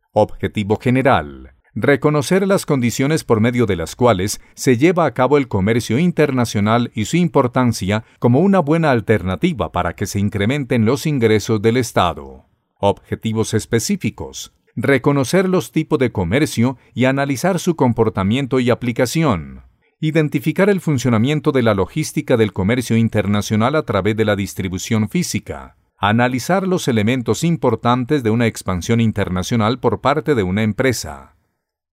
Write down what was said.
Objetivo general: reconocer las condiciones por medio de las cuales se lleva a cabo el comercio internacional y su importancia como una buena alternativa para que se incrementen los ingresos del Estado. Objetivos específicos: reconocer los tipos de comercio y analizar su comportamiento y aplicación. Identificar el funcionamiento de la logística del comercio internacional a través de la distribución física. Analizar los elementos importantes de una expansión internacional por parte de una empresa.